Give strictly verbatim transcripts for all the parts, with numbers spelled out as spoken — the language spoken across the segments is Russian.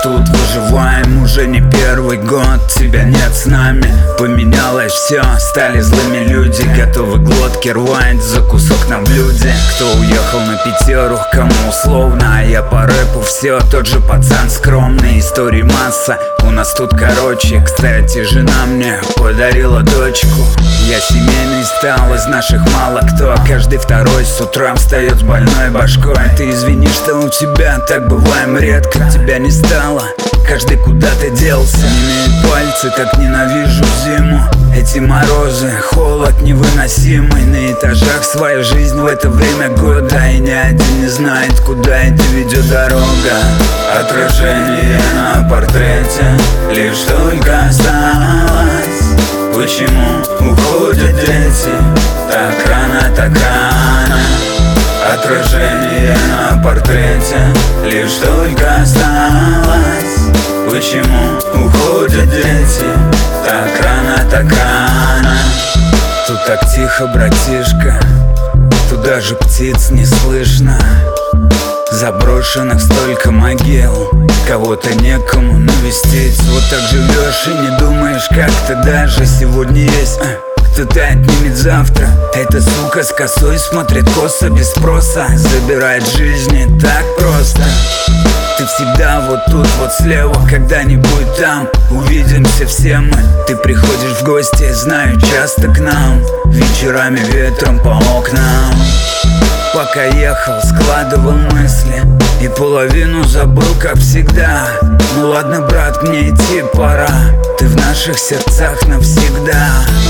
тут выживаем уже не первый год. Тебя нет с нами, поменялось все, стали злыми люди, готовы глотки рвать за кусок на блюде. Кто уехал на пятеру, кому условно, а я по рэпу все тот же пацан скромный. Историй масса, у нас тут короче. Кстати, жена мне подарила дочку. Я семейный стал, из наших мало кто. Каждый второй с утра встает с больной башкой. Ты извини, что у тебя так бываем редко. Тебя не стало, каждый куда-то делся. Не имеют пальцы, так ненавижу зиму. Эти морозы, холод невыносимый. На этажах своя жизнь в это время года, и ни один не знает, куда это ведет дорога. Отражение на портрете лишь только осталось. Почему уходят дети так рано, так рано? Отражение на портрете лишь только осталось. Почему уходят дети так рано, так рано? Тут так тихо, братишка, тут даже птиц не слышно. Заброшенных столько могил, кого-то некому навестить. Вот так живешь и не думаешь, как-то даже сегодня есть кто-то отнимет завтра. Эта сука с косой смотрит косо без спроса, забирает жизни так просто. Ты всегда вот тут, вот слева, когда-нибудь там увидимся все мы. Ты приходишь в гости, знаю, часто к нам, вечерами ветром по окнам. Пока ехал, складывал мысли и половину забыл, как всегда. Ну ладно, брат, мне идти пора, ты в наших сердцах навсегда.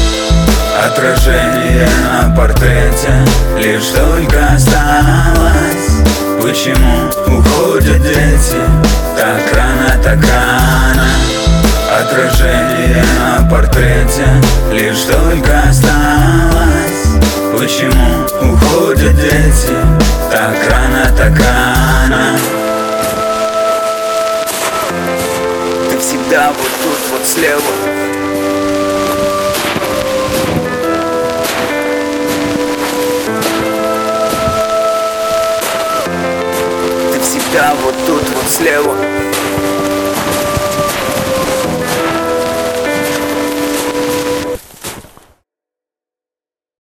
Отражение на портрете лишь только осталось. Почему уходят дети так рано, так рано? Отражение на портрете лишь только осталось. Почему уходят дети так рано, так рано? Ты всегда вот тут, вот слева. Ты всегда вот тут, вот слева.